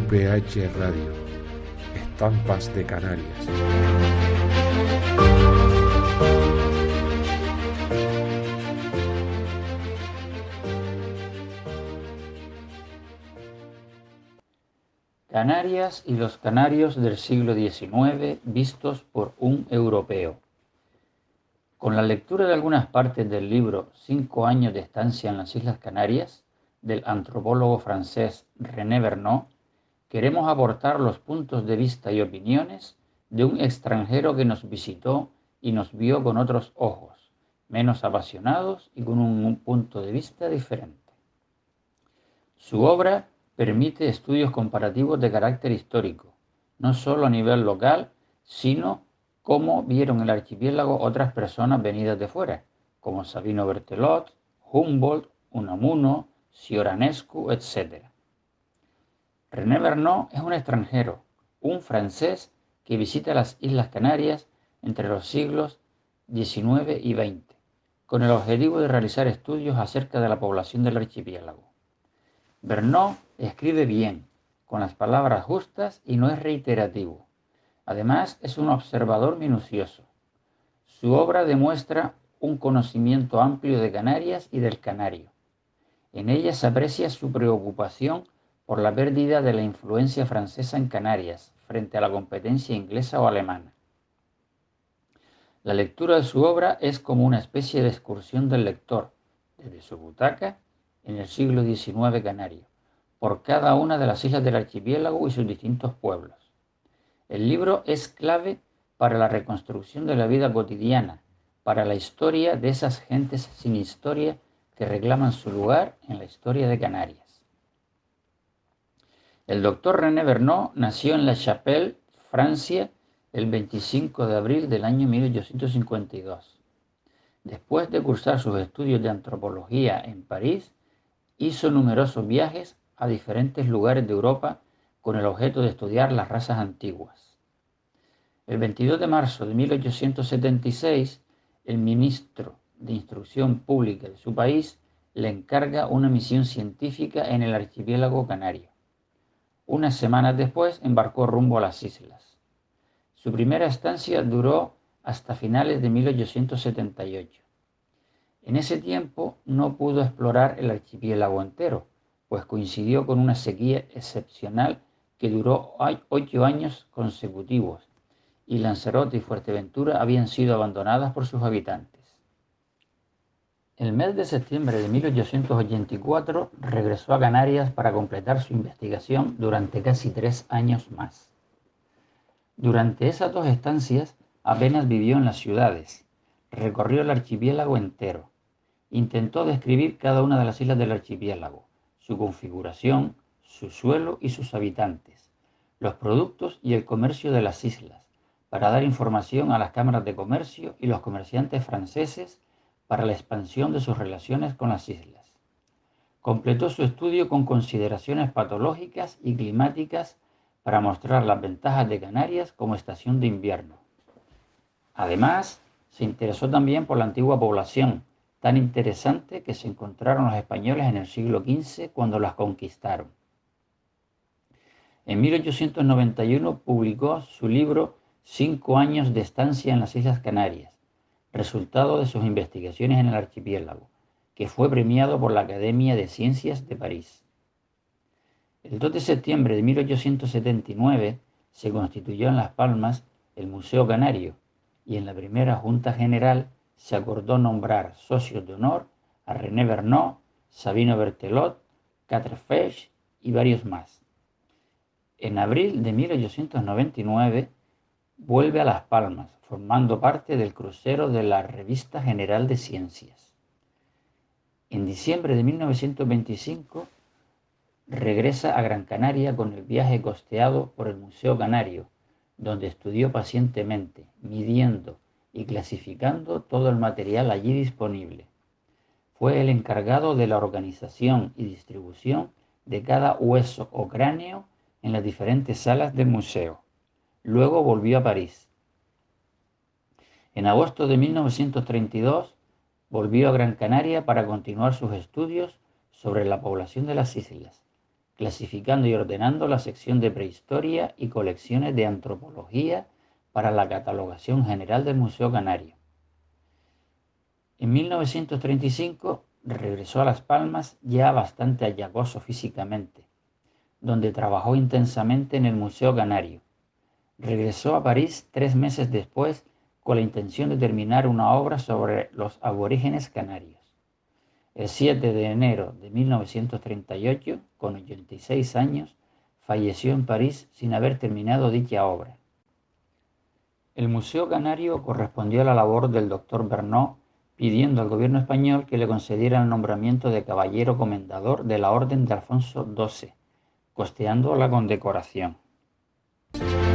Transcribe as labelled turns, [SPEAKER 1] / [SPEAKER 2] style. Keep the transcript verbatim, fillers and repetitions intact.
[SPEAKER 1] P H Radio, Estampas de Canarias.
[SPEAKER 2] Canarias y los canarios del siglo diecinueve vistos por un europeo. Con la lectura de algunas partes del libro Cinco años de estancia en las Islas Canarias, del antropólogo francés René Vergnaud, queremos aportar los puntos de vista y opiniones de un extranjero que nos visitó y nos vio con otros ojos, menos apasionados y con un punto de vista diferente. Su obra permite estudios comparativos de carácter histórico, no solo a nivel local, sino cómo vieron el archipiélago otras personas venidas de fuera, como Sabino Berthelot, Humboldt, Unamuno, Cioranescu, etcétera. René Vergnaud es un extranjero, un francés que visita las Islas Canarias entre los siglos diecinueve y veinte, con el objetivo de realizar estudios acerca de la población del archipiélago. Vergnaud escribe bien, con las palabras justas y no es reiterativo. Además, es un observador minucioso. Su obra demuestra un conocimiento amplio de Canarias y del canario. En ella se aprecia su preocupación por la pérdida de la influencia francesa en Canarias frente a la competencia inglesa o alemana. La lectura de su obra es como una especie de excursión del lector, desde su butaca, en el siglo diecinueve canario, por cada una de las islas del archipiélago y sus distintos pueblos. El libro es clave para la reconstrucción de la vida cotidiana, para la historia de esas gentes sin historia que reclaman su lugar en la historia de Canarias. El doctor René Vergnaud nació en La Chapelle, Francia, el veinticinco de abril del año mil ochocientos cincuenta y dos. Después de cursar sus estudios de antropología en París, hizo numerosos viajes a diferentes lugares de Europa con el objeto de estudiar las razas antiguas. El veintidós de marzo de mil ochocientos setenta y seis, el ministro de Instrucción Pública de su país le encarga una misión científica en el archipiélago canario. Unas semanas después embarcó rumbo a las islas. Su primera estancia duró hasta finales de mil ochocientos setenta y ocho. En ese tiempo no pudo explorar el archipiélago entero, pues coincidió con una sequía excepcional que duró ocho años consecutivos, y Lanzarote y Fuerteventura habían sido abandonadas por sus habitantes. El mes de septiembre de mil ochocientos ochenta y cuatro regresó a Canarias para completar su investigación durante casi tres años más. Durante esas dos estancias apenas vivió en las ciudades, recorrió el archipiélago entero, intentó describir cada una de las islas del archipiélago, su configuración, su suelo y sus habitantes, los productos y el comercio de las islas, para dar información a las cámaras de comercio y los comerciantes franceses para la expansión de sus relaciones con las islas. Completó su estudio con consideraciones patológicas y climáticas para mostrar las ventajas de Canarias como estación de invierno. Además, se interesó también por la antigua población, tan interesante que se encontraron los españoles en el siglo quince cuando las conquistaron. En mil ochocientos noventa y uno publicó su libro Cinco años de estancia en las Islas Canarias, resultado de sus investigaciones en el archipiélago, que fue premiado por la Academia de Ciencias de París. El dos de septiembre de mil ochocientos setenta y nueve se constituyó en Las Palmas el Museo Canario, y en la primera Junta General se acordó nombrar socios de honor a René Vergnaud, Sabino Berthelot, Quatrefages y varios más. En abril de mil ochocientos noventa y nueve vuelve a Las Palmas, formando parte del crucero de la Revista General de Ciencias. En diciembre de mil novecientos veinticinco regresa a Gran Canaria con el viaje costeado por el Museo Canario, donde estudió pacientemente, midiendo y clasificando todo el material allí disponible. Fue el encargado de la organización y distribución de cada hueso o cráneo en las diferentes salas del museo. Luego volvió a París. En agosto de mil novecientos treinta y dos volvió a Gran Canaria para continuar sus estudios sobre la población de las islas, clasificando y ordenando la sección de prehistoria y colecciones de antropología para la catalogación general del Museo Canario. En mil novecientos treinta y cinco regresó a Las Palmas ya bastante achacoso físicamente, donde trabajó intensamente en el Museo Canario. Regresó a París tres meses después con la intención de terminar una obra sobre los aborígenes canarios. El siete de enero de mil novecientos treinta y ocho, con ochenta y seis años, falleció en París sin haber terminado dicha obra. El Museo Canario correspondió a la labor del doctor Bernot, pidiendo al gobierno español que le concediera el nombramiento de caballero comendador de la Orden de Alfonso doce, costeando la condecoración.